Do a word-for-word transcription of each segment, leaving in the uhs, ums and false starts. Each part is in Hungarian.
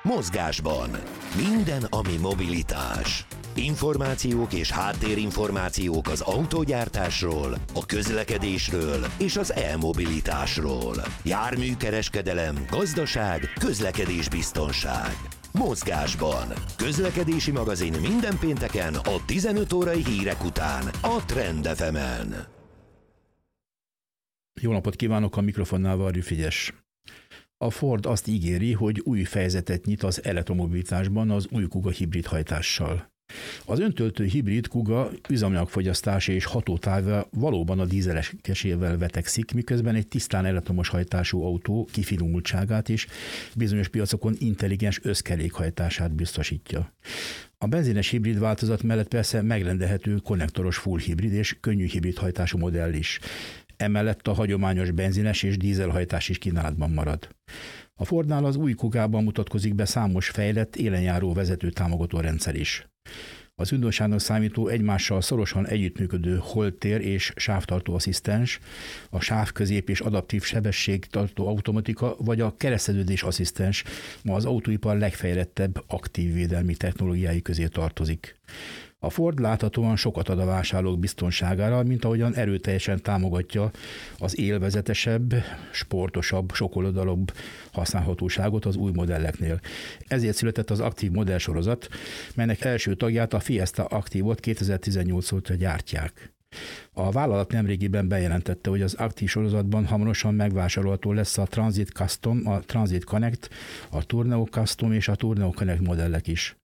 Mozgásban. Minden, ami mobilitás. Információk és háttérinformációk az autógyártásról, a közlekedésről és az e-mobilitásról. Járműkereskedelem, gazdaság, közlekedésbiztonság. Mozgásban. Közlekedési magazin minden pénteken a tizenöt órai hírek után a Trend ef emen. Jó napot kívánok, a mikrofonnál Varjú Frigyes. A Ford azt ígéri, hogy új fejezetet nyit az elektromobilitásban az új Kuga hibrid hajtással. Az öntöltő hibrid Kuga üzemanyagfogyasztása és hatótáva valóban a dízelesével vetekszik, miközben egy tisztán elektromos hajtású autó kifinomultságát és bizonyos piacokon intelligens összkerékhajtását biztosítja. A benzines hibrid változat mellett persze megrendelhető konnektoros full hibrid és könnyű hibrid hajtású modell is. Emellett a hagyományos benzines és dízelhajtás is kínálatban marad. A Fordnál az új Kugában mutatkozik be számos fejlett, élenjáró vezető támogató rendszer is. Az újdonságnak számító egymással szorosan együttműködő holtér és sávtartó asszisztens, a sávközép és adaptív sebességtartó automatika vagy a kereszteződés asszisztens ma az autóipar legfejlettebb aktív védelmi technológiái közé tartozik. A Ford láthatóan sokat ad a vásárlók biztonságára, mint ahogyan erőteljesen támogatja az élvezetesebb, sportosabb, sokoldalúbb használhatóságot az új modelleknél. Ezért született az aktív modellsorozat, melynek első tagját, a Fiesta Active-ot kétezer-tizennyolc óta gyártják. A vállalat nemrégiben bejelentette, hogy az aktív sorozatban hamarosan megvásárolható lesz a Transit Custom, a Transit Connect, a Tourneo Custom és a Tourneo Connect modellek is.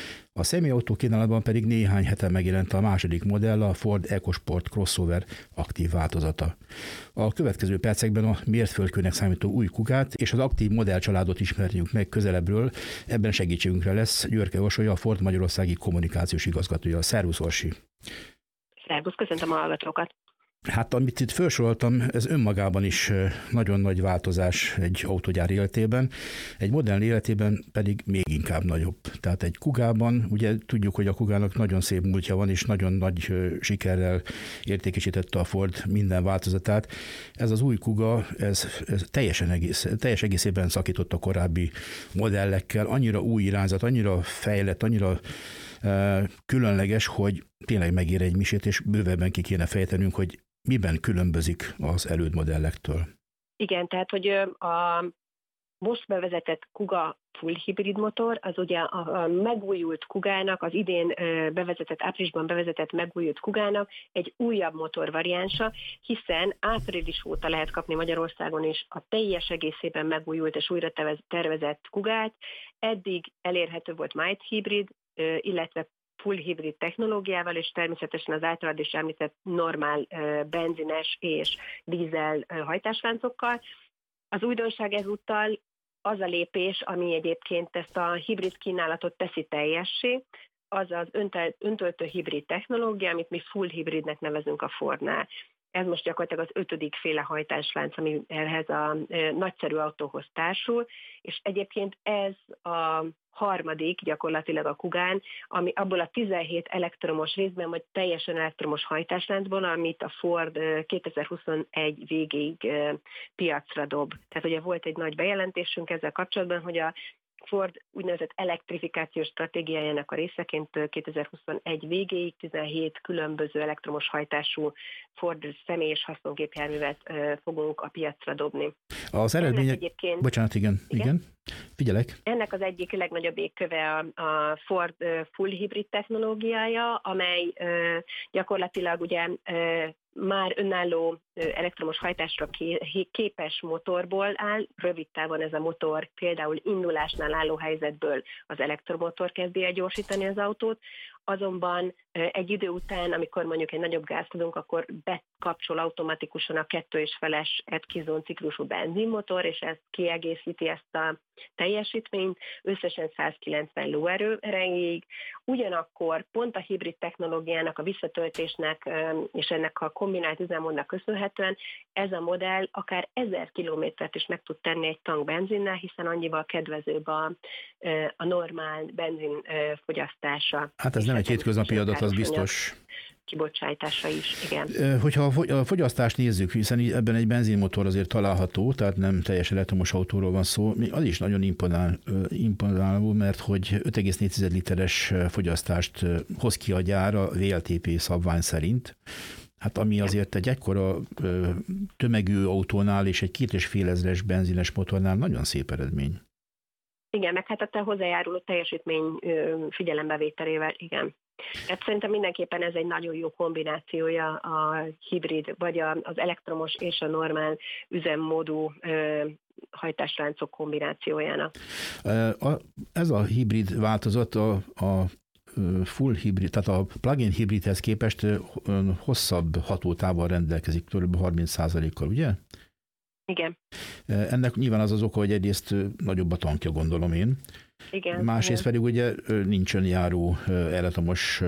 A személyautó kínálatban pedig néhány hete megjelent a második modell, a Ford EcoSport Crossover aktív változata. A következő percekben a mértföldkőnek számító új Kugát és az aktív modellcsaládot ismerjük meg közelebbről. Ebben segítségünkre lesz Györke Orsolya, a Ford magyarországi kommunikációs igazgatója. Szervusz, Orsi! Szervusz, köszöntöm a hallgatókat! Hát amit itt felsoroltam, ez önmagában is nagyon nagy változás egy autógyár életében, egy modern életében pedig még inkább nagyobb. Tehát egy Kugában, ugye tudjuk, hogy a Kugának nagyon szép múltja van, és nagyon nagy sikerrel értékesítette a Ford minden változatát. Ez az új Kuga, ez, ez teljesen egész, teljes egészében szakított a korábbi modellekkel, annyira új irányzat, annyira fejlett, annyira uh, különleges, hogy tényleg megér egy misét, és bővebben ki kéne fejtenünk, hogy miben különbözik az előd modellektől? Igen, tehát hogy a most bevezetett Kuga full hibrid motor, az ugye a megújult Kugának, az idén bevezetett, áprilisban bevezetett megújult Kugának egy újabb motorvariánsa, hiszen április óta lehet kapni Magyarországon is a teljes egészében megújult és újra tervezett Kugát. Eddig elérhető volt mild hibrid, illetve full hibrid technológiával, és természetesen az általad is említett normál benzines és dízel hajtásláncokkal. Az újdonság ezúttal az a lépés, ami egyébként ezt a hibrid kínálatot teszi teljessé, az az öntöltő hibrid technológia, amit mi full hibridnek nevezünk a Fordnál. Ez most gyakorlatilag az ötödik féle hajtáslánc, ami ehhez a nagyszerű autóhoz társul, és egyébként ez a harmadik gyakorlatilag a Kugán, ami abból a tizenhét elektromos részben, vagy teljesen elektromos hajtásláncban, amit a Ford kétezer-huszonegy végéig piacra dob. Tehát ugye volt egy nagy bejelentésünk ezzel kapcsolatban, hogy a Ford úgynevezett elektrifikációs stratégiájának a részeként kétezer-huszonegy végéig tizenhét különböző elektromos hajtású Ford személy- és haszongépjárművet fogunk a piacra dobni. Az eredmények... Egyébként... Bocsánat, igen, igen. igen. Figyelek. Ennek az egyik legnagyobb égköve a, a Ford full hibrid technológiája, amely gyakorlatilag ugye már önálló elektromos hajtásra képes motorból áll. Rövid távon ez a motor például indulásnál álló helyzetből az elektromotor kezdi el gyorsítani az autót, azonban egy idő után, amikor mondjuk egy nagyobb gázt adunk, akkor bekapcsol automatikusan a kettő és feles Atkinson ciklusú benzinmotor, és ez kiegészíti ezt a teljesítményt, összesen százkilencven lóerő erejéig. Ugyanakkor pont a hibrid technológiának, a visszatöltésnek és ennek a kombinált üzemmódnak köszönhetően ez a modell akár ezer kilométert is meg tud tenni egy tank benzinnel, hiszen annyival kedvezőbb a, a normál benzin fogyasztása. Hát ez nem egy hétköznapi adat, az biztos. kibocsátása is, igen. Hogyha a fogyasztást nézzük, hiszen ebben egy benzinmotor azért található, tehát nem teljes elektromos autóról van szó, az is nagyon imponál, imponáló, mert hogy öt egész négy literes fogyasztást hoz ki a gyár a vé el té pé szabvány szerint, hát ami azért egy ekkora tömegű autónál és egy két és fél ezres benzines motornál nagyon szép eredmény. Igen, meg hát a te hozzájáruló teljesítmény figyelembevételével, igen. Hát szerintem mindenképpen ez egy nagyon jó kombinációja a hibrid, vagy az elektromos és a normál üzemmódú hajtásláncok kombinációjának. Ez a hibrid változat a, a full hibrid, tehát a plug-in hibridhez képest hosszabb hatótávval rendelkezik, kb. harminc százalékkal, ugye? Igen. Ennek nyilván az az oka, hogy egyrészt nagyobb a tankja, gondolom én. Igen. Másrészt pedig ugye nincs önjáró elektromos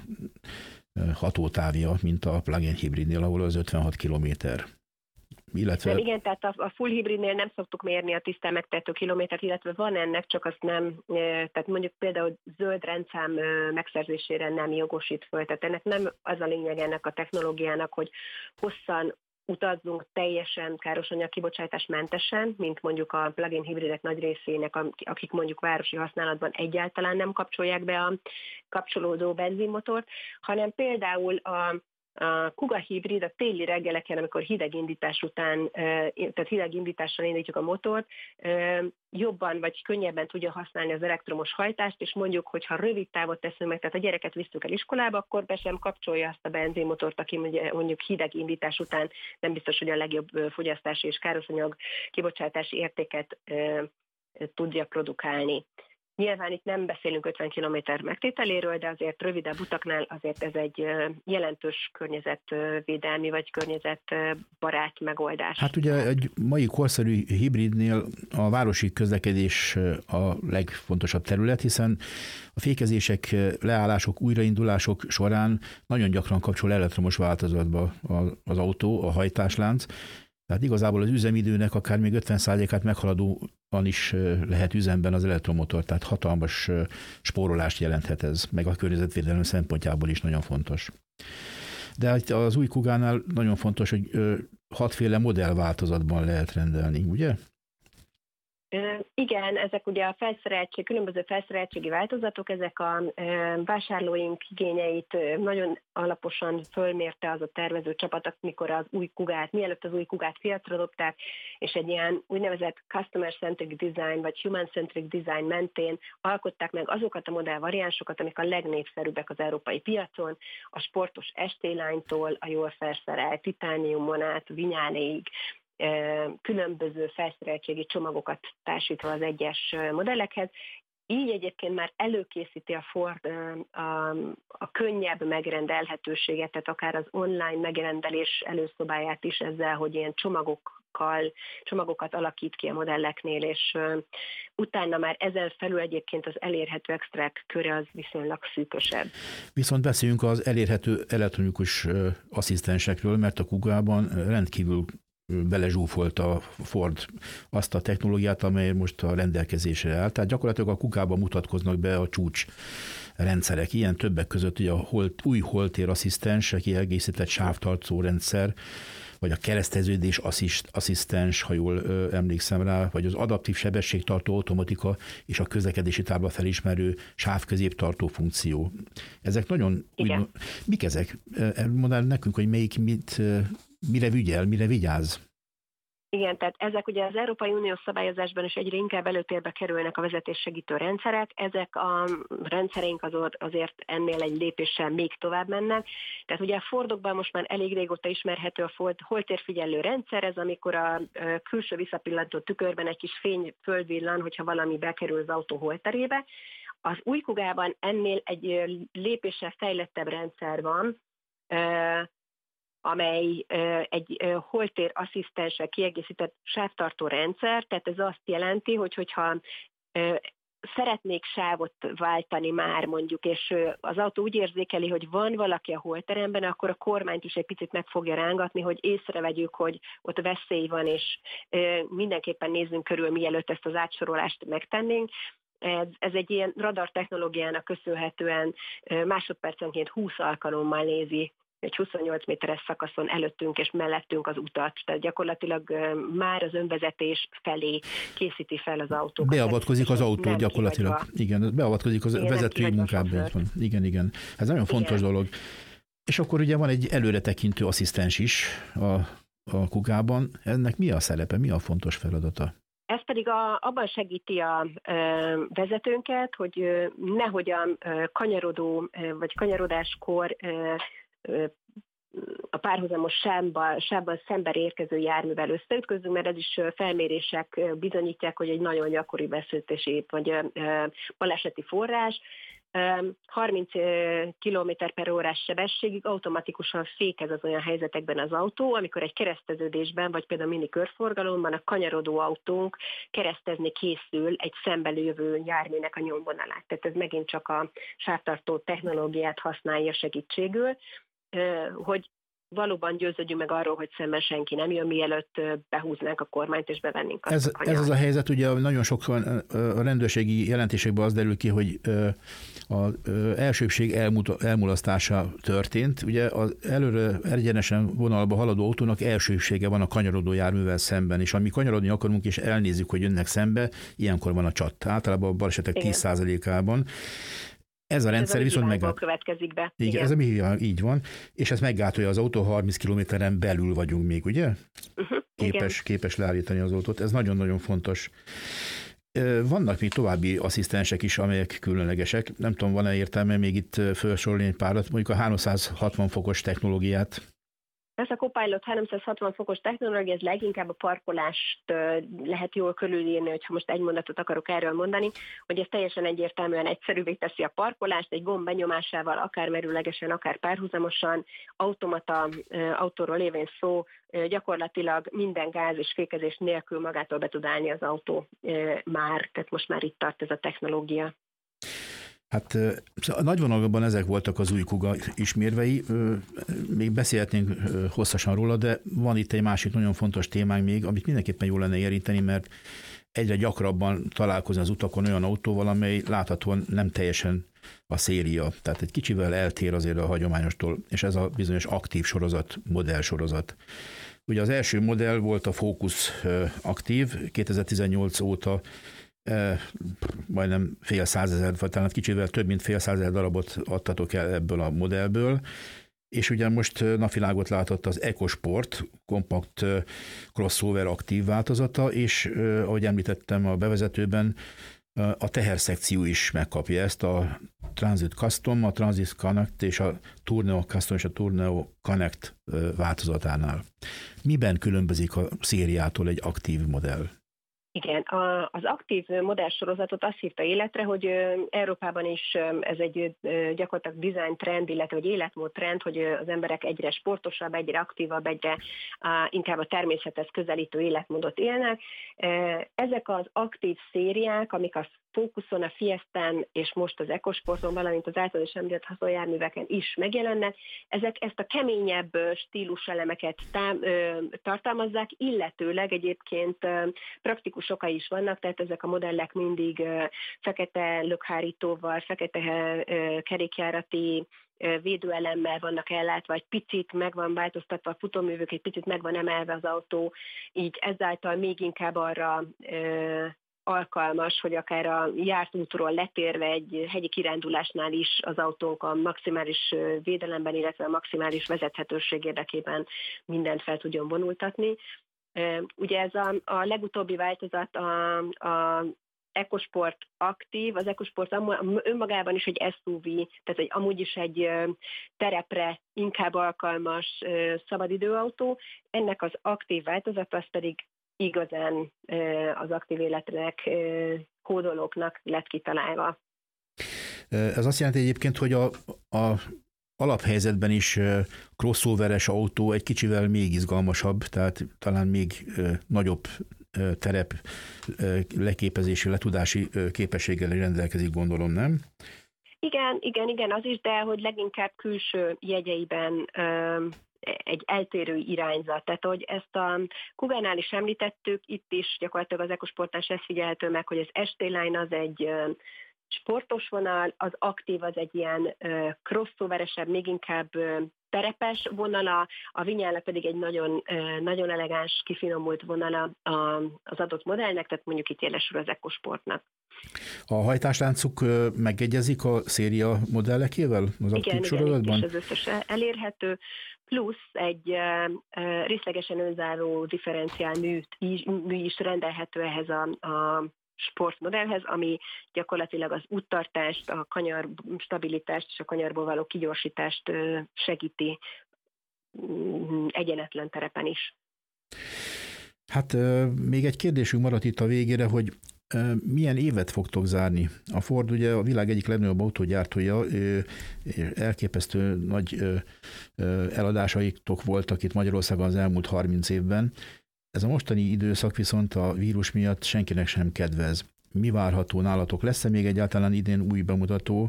hatótávja, mint a plug-in hibridnél, ahol az ötvenhat kilométer. Illetve... De igen, tehát a, a full hibridnél nem szoktuk mérni a tisztán megtehető kilométert, illetve van ennek, csak azt nem, tehát mondjuk például zöld rendszám megszerzésére nem jogosít föl. Tehát ennek nem az a lényeg ennek a technológiának, hogy hosszan utazzunk teljesen károsanyag kibocsátás mentesen, mint mondjuk a plug-in hibridek nagy részének, akik mondjuk városi használatban egyáltalán nem kapcsolják be a kapcsolódó benzinmotort, hanem például a A Kuga hibrid a téli reggeleken, amikor hideg indítás után, tehát hideg indítással indítjuk a motort, jobban vagy könnyebben tudja használni az elektromos hajtást, és mondjuk, hogyha rövid távot teszünk meg, tehát a gyereket visszük el iskolába, akkor be sem kapcsolja azt a benzinmotort, aki mondjuk hideg indítás után nem biztos, hogy a legjobb fogyasztási és károszanyag kibocsátási értéket tudja produkálni. Nyilván itt nem beszélünk ötven kilométer megtételéről, de azért rövidebb utaknál azért ez egy jelentős környezetvédelmi vagy környezetbarát megoldás. Hát ugye egy mai korszerű hibridnél a városi közlekedés a legfontosabb terület, hiszen a fékezések, leállások, újraindulások során nagyon gyakran kapcsol elektromos változatba az autó, a hajtáslánc. Tehát igazából az üzemidőnek akár még ötven százalékát meghaladóan is lehet üzemben az elektromotor, tehát hatalmas spórolást jelenthet ez, meg a környezetvédelem szempontjából is nagyon fontos. De az új Kugánál nagyon fontos, hogy hatféle modellváltozatban lehet rendelni, ugye? Igen, ezek ugye a felszereltség, különböző felszereltségi változatok, ezek a vásárlóink igényeit nagyon alaposan fölmérte az a tervező csapat, mikor az új Kugát, mielőtt az új Kugát piacra dobták, és egy ilyen úgynevezett customer-centric design, vagy human-centric design mentén alkották meg azokat a modellvariánsokat, amik a legnépszerűbbek az európai piacon, a sportos estélánytól, a jól felszerelt titániumon át, vinyáléig, különböző felszereltségi csomagokat társítva az egyes modellekhez. Így egyébként már előkészíti a Ford a, a könnyebb megrendelhetőséget, tehát akár az online megrendelés előszobáját is ezzel, hogy ilyen csomagokkal, csomagokat alakít ki a modelleknél, és utána már ezen felül egyébként az elérhető extrák köre az viszonylag szűkösebb. Viszont beszéljünk az elérhető elektronikus asszisztensekről, mert a Kugában rendkívül belezsúfolt a Ford azt a technológiát, amely most a rendelkezésre áll. Tehát gyakorlatilag a Kugában mutatkoznak be a csúcs rendszerek. Ilyen többek között ugye a holt, új holtér asszisztens, a kiegészített sávtartó rendszer, vagy a kereszteződés asszist, asszisztens, ha jól ö, emlékszem rá, vagy az adaptív sebességtartó automatika és a közlekedési tábla felismerő sávközéptartó funkció. Ezek nagyon... Úgy, mik ezek? Mondd nekünk, hogy melyik mit... Mire ügyel, mire vigyáz? Igen, tehát ezek ugye az Európai Unió szabályozásban is egyre inkább előtérbe kerülnek a vezetéssegítő rendszerek. Ezek a rendszereink azért ennél egy lépéssel még tovább mennek. Tehát ugye a Fordokban most már elég régóta ismerhető a Ford holtérfigyelő rendszer, ez amikor a külső visszapillantó tükörben egy kis fény fölvillan, hogyha valami bekerül az autó holterébe. Az új Kugában ennél egy lépéssel fejlettebb rendszer van, amely egy holtér asszisztenssel kiegészített sávtartó rendszer, tehát ez azt jelenti, hogy hogyha szeretnék sávot váltani már mondjuk, és az autó úgy érzékeli, hogy van valaki a holteremben, akkor a kormányt is egy picit meg fogja rángatni, hogy észrevegyük, hogy ott veszély van, és mindenképpen nézzünk körül, mielőtt ezt az átsorolást megtennénk. Ez, ez egy ilyen radar technológiának köszönhetően másodpercenként húsz alkalommal nézi egy huszonnyolc méteres szakaszon előttünk és mellettünk az utat, tehát gyakorlatilag már az önvezetés felé készíti fel az autót. Beavatkozik az autó gyakorlatilag. Kihagyva. Igen, beavatkozik az igen, vezetői munkába. Igen, igen. Ez nagyon fontos igen. dolog. És akkor ugye van egy előretekintő asszisztens is a, a Kugában. Ennek mi a szerepe, mi a fontos feladata? Ez pedig a, abban segíti a ö, vezetőnket, hogy ö, nehogy a ö, kanyarodó ö, vagy kanyarodáskor ö, ö, a párhuzamos sávban, sávban szemben érkező járművel összeütközünk, mert ez is felmérések bizonyítják, hogy egy nagyon gyakori beszéltési vagy ö, baleseti forrás. harminc kilométer per órás sebességig automatikusan fékez az olyan helyzetekben az autó, amikor egy kereszteződésben, vagy például mini körforgalomban a kanyarodó autónk keresztezni készül egy szembelővő járműnek a nyomvonalát. Tehát ez megint csak a sávtartó technológiát használja segítségül, hogy valóban győződjünk meg arról, hogy szemben senki nem jön, mielőtt behúznánk a kormányt és bevennénk azt ez, a kanyart. Ez az a helyzet, ugye nagyon sokan a rendőrségi jelentésekben az derül ki, hogy az elsőbbség elmulasztása történt. Ugye az előre egyenesen vonalba haladó autónak elsőbsége van a kanyarodó járművel szemben, és ami kanyarodni akarunk, és elnézzük, hogy jönnek szembe, ilyenkor van a csat. Általában a balesetek tíz százalékában. Ez a rendszer ez viszont meggátolja. Következik be. Igen, Igen. ez a így van, és ez meggátolja az autó, harminc kilométeren belül vagyunk még, ugye? Uh-huh, képes, képes leállítani az autót, ez nagyon-nagyon fontos. Vannak még további asszisztensek is, amelyek különlegesek. Nem tudom, van-e értelme még itt felsorolni egy párat, mondjuk a háromszázhatvan fokos technológiát. Ez a Copilot háromszázhatvan fokos technológia, ez leginkább a parkolást lehet jól körülírni, hogyha most egy mondatot akarok erről mondani, hogy ez teljesen egyértelműen egyszerűvé teszi a parkolást, egy gomb benyomásával, akár merőlegesen, akár párhuzamosan, automata, autóról lévén szó, gyakorlatilag minden gáz és fékezés nélkül magától be tud állni az autó már, tehát most már itt tart ez a technológia. Hát a nagyvonalakban ezek voltak az új Kuga ismérvei, még beszélhetnénk hosszasan róla, de van itt egy másik nagyon fontos témánk még, amit mindenképpen jól lenne érinteni, mert egyre gyakrabban találkozni az utakon olyan autóval, amely láthatóan nem teljesen a széria, tehát egy kicsivel eltér azért a hagyományostól, és ez a bizonyos aktív sorozat, modell sorozat. Ugye az első modell volt a Focus aktív, kétezer-tizennyolc óta majdnem fél százezer, vagy talán kicsivel több mint fél százezer darabot adtatok el ebből a modellből, és ugye most napvilágot látott az EcoSport kompakt crossover aktív változata, és ahogy említettem a bevezetőben, a teherszekció is megkapja ezt, a Transit Custom, a Transit Connect és a Tourneo Custom és a Tourneo Connect változatánál. Miben különbözik a szériától egy aktív modell? Igen, a, az aktív modellsorozatot azt hívta életre, hogy Európában is ez egy gyakorlatilag design trend, illetve egy életmód trend, hogy az emberek egyre sportosabb, egyre aktívabb, egyre inkább a természethez közelítő életmódot élnek. Ezek az aktív szériák, amik a Focuson, a Fiestán és most az EcoSporton, valamint az által is említett haszonjárműveken is megjelennek. Ezek ezt a keményebb stíluselemeket tám, ö, tartalmazzák, illetőleg egyébként ö, praktikus okai is vannak, tehát ezek a modellek mindig ö, fekete lökhárítóval, fekete ö, kerékjárati védőelemmel vannak ellátva, egy picit meg van változtatva a futóművük, egy picit meg van emelve az autó, így ezáltal még inkább arra ö, alkalmas, hogy akár a járt útról letérve egy hegyi kirándulásnál is az autónk a maximális védelemben, illetve a maximális vezethetőség érdekében mindent fel tudjon vonultatni. Ugye ez a, a legutóbbi változat a, a EcoSport aktív, az EcoSport önmagában is egy es u vé, tehát egy, amúgy is egy terepre inkább alkalmas szabadidőautó. Ennek az aktív változat az pedig igazán az aktív életnek, kódolóknak lett kitalálva. Ez azt jelenti egyébként, hogy a, a alaphelyzetben is crossoveres autó egy kicsivel még izgalmasabb, tehát talán még nagyobb terep leképezési, letudási képességgel rendelkezik, gondolom, nem? Igen, igen, igen, az is, de hogy leginkább külső jegyeiben egy eltérő irányzat. Tehát, hogy ezt a Kugánál is említettük, itt is gyakorlatilag az EcoSportnál ez figyelhető meg, hogy az es té-Line az egy sportos vonal, az aktív az egy ilyen crossoveresebb, még inkább terepes vonala, a vinyála pedig egy nagyon, nagyon elegáns, kifinomult vonala az adott modellnek, tehát mondjuk itt jelesül az EcoSportnak. A hajtásláncuk megegyezik a széria modellekével az aktív sorozatban? Igen, és az összes elérhető, plusz egy részlegesen önzáró differenciál mű, mű is rendelhető ehhez a, a sportmodellhez, ami gyakorlatilag az úttartást, a kanyar stabilitást és a kanyarból való kigyorsítást segíti egyenetlen terepen is. Hát még egy kérdésünk maradt itt a végére, hogy milyen évet fogtok zárni? A Ford ugye a világ egyik legnagyobb autógyártója, elképesztő nagy eladásaitok voltak itt Magyarországon az elmúlt harminc évben. Ez a mostani időszak viszont a vírus miatt senkinek sem kedvez. Mi várható nálatok? Lesz-e még egyáltalán idén új bemutató,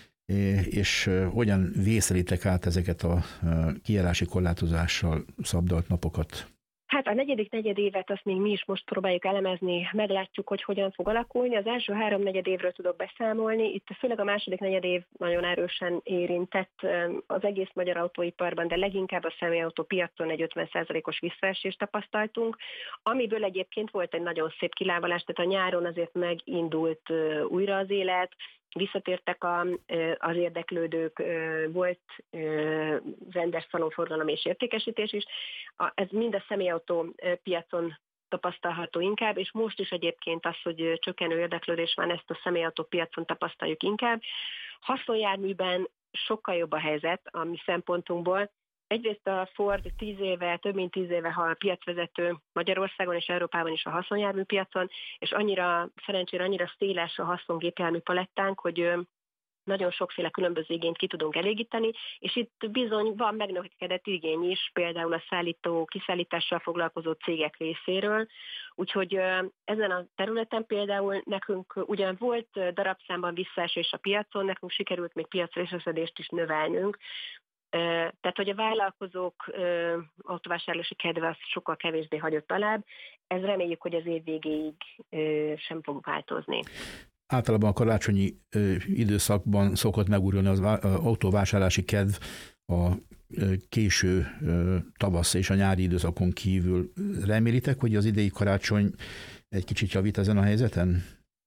és hogyan vészelitek át ezeket a kijárási korlátozással szabdalt napokat? Hát a negyedik negyedévet azt még mi is most próbáljuk elemezni, meglátjuk, hogy hogyan fog alakulni. Az első három negyedévről tudok beszámolni, itt főleg a második negyedév nagyon erősen érintett az egész magyar autóiparban, de leginkább a személyautó piacon egy ötven százalékos visszaesést tapasztaltunk, amiből egyébként volt egy nagyon szép kilábalás, tehát a nyáron azért megindult újra az élet, visszatértek a, az érdeklődők, volt rendes szalonforgalom és értékesítés is. Ez mind a személyautó piacon tapasztalható inkább, és most is egyébként az, hogy csökkenő érdeklődés van, ezt a személyautó piacon tapasztaljuk inkább. Haszonjárműben sokkal jobb a helyzet a mi szempontunkból. Egyrészt a Ford tíz éve, több mint tíz éve a piacvezető Magyarországon és Európában is a haszonjármű piacon, és annyira, szerencsére annyira széles a haszongépjármű palettánk, hogy nagyon sokféle különböző igényt ki tudunk elégíteni, és itt bizony van megnövekedett igény is, például a szállító, kiszállítással foglalkozó cégek részéről, úgyhogy ezen a területen például nekünk ugyan volt darabszámban visszaesés a piacon, nekünk sikerült még piacrészeszedést is növelnünk, tehát, hogy a vállalkozók autóvásárlási kedve az sokkal kevésbé hagyott alább, ez reméljük, hogy az év végéig sem fog változni. Általában a karácsonyi időszakban szokott megújulni az autóvásárlási kedv a késő tavasz és a nyári időszakon kívül. Remélitek, hogy az idei karácsony egy kicsit javít ezen a helyzeten?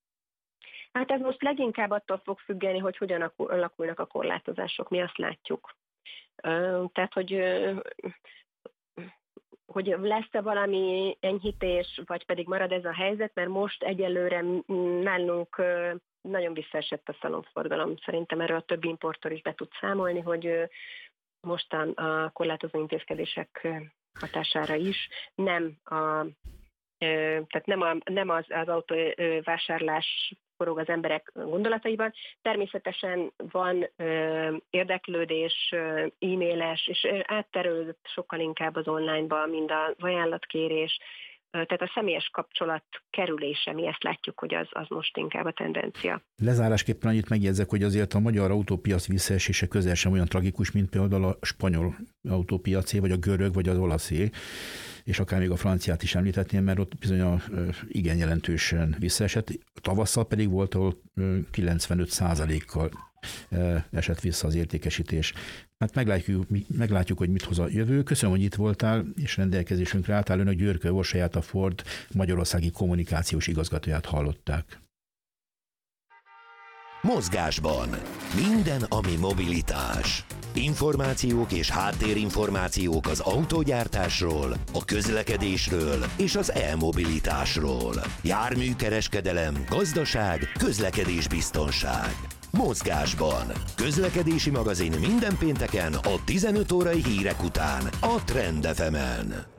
Hát ez most leginkább attól fog függeni, hogy hogyan alakulnak a korlátozások, mi azt látjuk. Tehát, hogy, hogy lesz-e valami enyhítés, vagy pedig marad ez a helyzet, mert most egyelőre nálunk nagyon visszaesett a szalonforgalom. Szerintem erről a többi importőr is be tud számolni, hogy mostan a korlátozó intézkedések hatására is nem a tehát nem, a, nem az, az autóvásárlás forog az emberek gondolataiban. Természetesen van ö, érdeklődés, ö, e-mailes, és átterülődött sokkal inkább az online-ba, mint az ajánlatkérés. Ö, tehát a személyes kapcsolat kerülése, mi ezt látjuk, hogy az, az most inkább a tendencia. Lezárásképpen annyit megjegyzek, hogy azért a magyar autópiac visszaesése közel sem olyan tragikus, mint például a spanyol autópiacé, vagy a görög, vagy az olaszé, és akár még a franciát is említhetném, mert ott bizony a, igen jelentősen visszaesett. Tavasszal pedig volt, ahol kilencvenöt százalékkal esett vissza az értékesítés. Hát meglátjuk, meglátjuk, hogy mit hoz a jövő. Köszönöm, hogy itt voltál, és rendelkezésünkre álltál. Önök Györkő Orsolyát, a Ford magyarországi kommunikációs igazgatóját hallották. Mozgásban minden, ami mobilitás. Információk és háttérinformációk az autógyártásról, a közlekedésről és az e-mobilitásról. Járműkereskedelem, gazdaság, közlekedésbiztonság. Mozgásban. Közlekedési magazin minden pénteken a tizenöt órai hírek után a Trend ef emen.